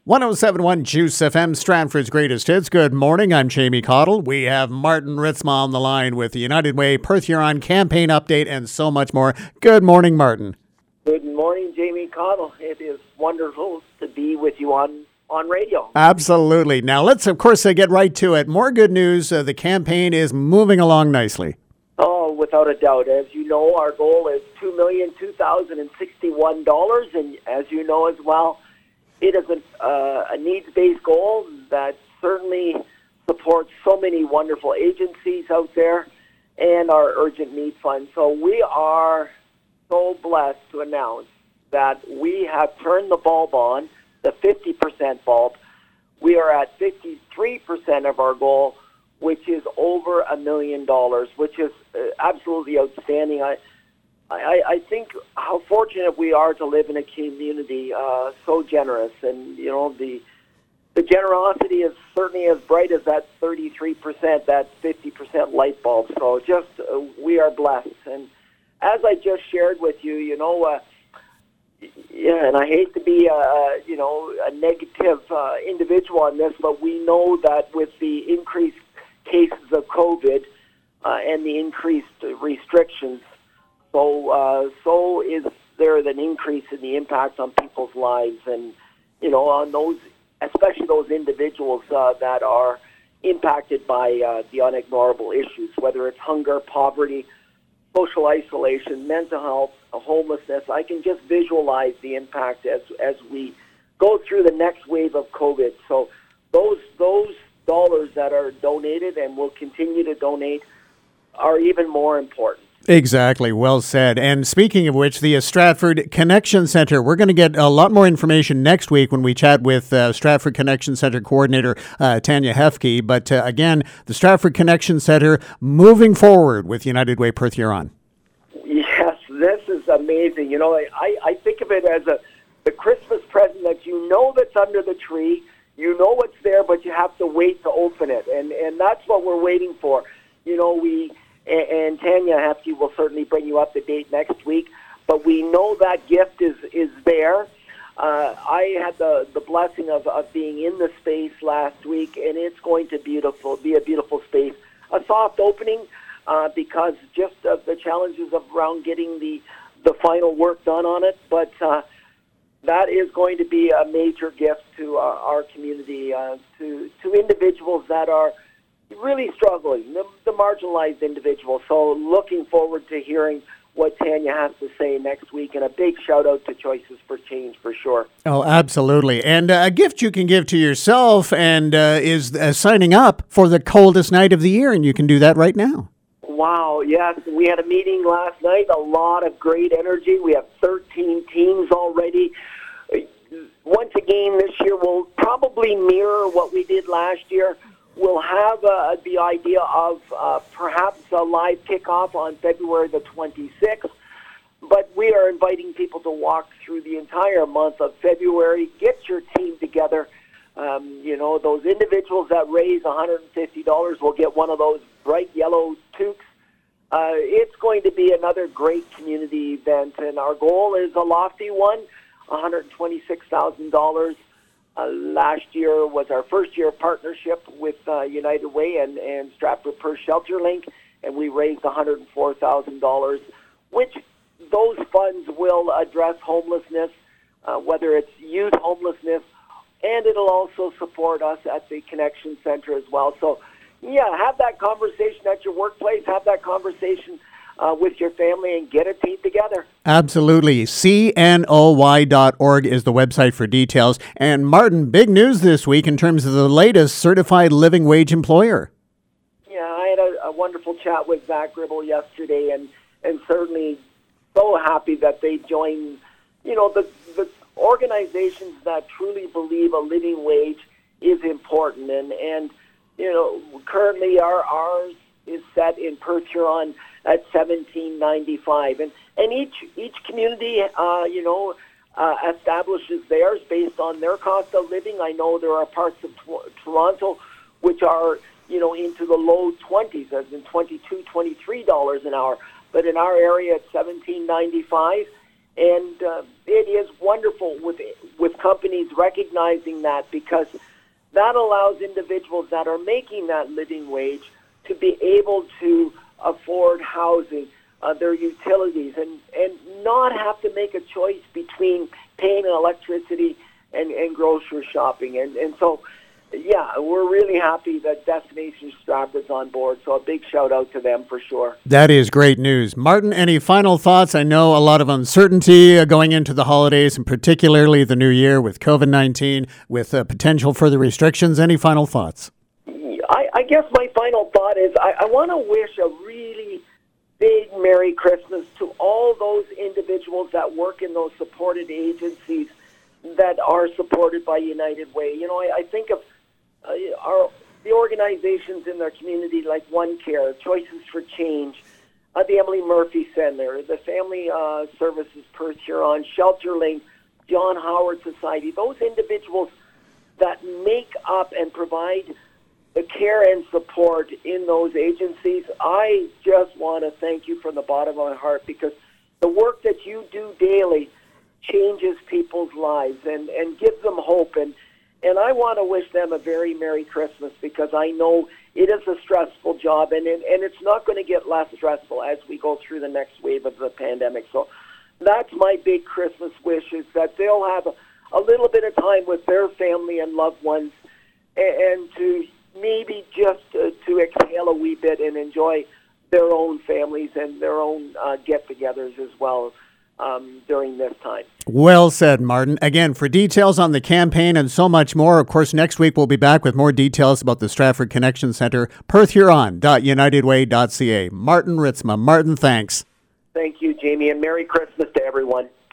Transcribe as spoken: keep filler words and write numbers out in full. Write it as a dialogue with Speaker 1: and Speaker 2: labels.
Speaker 1: one oh seven point one Juice F M, Stratford's greatest hits. Good morning, I'm Jamie Cottle. We have Martin Ritzma on the line with the United Way Perth Huron campaign update and so much more. Good morning, Martin.
Speaker 2: Good morning, Jamie Cottle. It is wonderful to be with you on, on radio.
Speaker 1: Absolutely. Now let's, of course, uh, get right to it. More good news. Uh, the campaign is moving along nicely.
Speaker 2: Oh, without a doubt. As you know, our goal is two million two thousand sixty-one dollars, and as you know as well, it is a, uh, a needs-based goal that certainly supports so many wonderful agencies out there and our urgent need fund. So we are so blessed to announce that we have turned the bulb on, the fifty percent bulb. We are at fifty-three percent of our goal, which is over a million dollars, which is uh, absolutely outstanding. I, I, I think how fortunate we are to live in a community uh, so generous, and you know the the generosity is certainly as bright as that thirty-three percent, that fifty percent light bulb. So just uh, we are blessed, and as I just shared with you, you know, uh, yeah, and I hate to be a you know a negative uh, individual on this, but we know that with the increased cases of COVID uh, and the increased restrictions. So, uh, so is there an increase in the impact on people's lives, and you know, on those, especially those individuals uh, that are impacted by uh, the unignorable issues, whether it's hunger, poverty, social isolation, mental health, homelessness. I can just visualize the impact as as we go through the next wave of COVID. So, those those dollars that are donated and will continue to donate are even more important.
Speaker 1: Exactly. Well said. And speaking of which, the uh, Stratford Connection Center, we're going to get a lot more information next week when we chat with uh, Stratford Connection Center coordinator uh, Tanya Hefke. But uh, again, the Stratford Connection Center moving forward with United Way Perth Huron.
Speaker 2: Yes, this is amazing. You know, I, I think of it as a the Christmas present that you know that's under the tree. You know what's there, but you have to wait to open it. And, and that's what we're waiting for. You know, we... And Tanya Hefke will certainly bring you up to date next week. But we know that gift is, is there. Uh, I had the, the blessing of, of being in the space last week, and it's going to beautiful be a beautiful space. A soft opening uh, because just of the challenges of around getting the, the final work done on it. But uh, that is going to be a major gift to our, our community, uh, to, to individuals that are really struggling, the, the marginalized individuals. So looking forward to hearing what Tanya has to say next week, and a big shout out to Choices for Change for sure.
Speaker 1: Oh, absolutely. And uh, a gift you can give to yourself and uh, is uh, signing up for the coldest night of the year, and you can do that right now.
Speaker 2: Wow, yes. We had a meeting last night, a lot of great energy. We have thirteen teams already. Once again, this year will probably mirror what we did last year. We'll have uh, the idea of uh, perhaps a live kickoff on February the twenty-sixth, but we are inviting people to walk through the entire month of February. Get your team together. Um, you know, those individuals that raise one hundred fifty dollars will get one of those bright yellow toques. Uh, it's going to be another great community event, and our goal is a lofty one, one hundred twenty-six thousand dollars. Uh, last year was our first year partnership with uh, United Way and, and Stratford Perth Shelter Link, and we raised one hundred four thousand dollars, which those funds will address homelessness, uh, whether it's youth homelessness, and it'll also support us at the Connection Center as well. So, yeah, have that conversation at your workplace, have that conversation Uh, with your family, and get a team together.
Speaker 1: Absolutely. C N O Y dot org is the website for details. And Martin, big news this week in terms of the latest certified living wage employer.
Speaker 2: Yeah, I had a, a wonderful chat with Zach Gribble yesterday, and, and certainly so happy that they joined, you know, the, the organizations that truly believe a living wage is important. And, and you know, currently our ours is set in Perth Huron at seventeen ninety-five, and and each each community, uh, you know, uh, establishes theirs based on their cost of living. I know there are parts of t- Toronto which are, you know, into the low twenties, as in twenty-two, twenty-three dollars an hour. But in our area, it's seventeen ninety-five, and uh, it is wonderful with with companies recognizing that, because that allows individuals that are making that living wage to be able to afford housing, uh, their utilities, and, and not have to make a choice between paying electricity and, and grocery shopping. And, and so, yeah, we're really happy that Destination Stratford's on board, so a big shout-out to them for sure.
Speaker 1: That is great news. Martin, any final thoughts? I know a lot of uncertainty going into the holidays, and particularly the new year with covid nineteen, with uh, potential further restrictions. Any final thoughts?
Speaker 2: I, I guess my final thought is I, I want to wish a really big Merry Christmas to all those individuals that work in those supported agencies that are supported by United Way. You know, I, I think of uh, our the organizations in their community like One Care, Choices for Change, uh, the Emily Murphy Center, the Family uh, Services Perth Huron, Shelter Link, John Howard Society, those individuals that make up and provide the care and support in those agencies. I just want to thank you from the bottom of my heart, because the work that you do daily changes people's lives and, and gives them hope. And, and I want to wish them a very Merry Christmas, because I know it is a stressful job, and, and, and it's not going to get less stressful as we go through the next wave of the pandemic. So that's my big Christmas wish, is that they'll have a, a little bit of time with their family and loved ones, and, and to maybe just uh, to exhale a wee bit and enjoy their own families and their own uh, get-togethers as well um, during this time.
Speaker 1: Well said, Martin. Again, for details on the campaign and so much more, of course, next week we'll be back with more details about the Stratford Connection Centre, perth huron dot united way dot c a. Martin Ritzma. Martin, thanks.
Speaker 2: Thank you, Jamie, and Merry Christmas to everyone.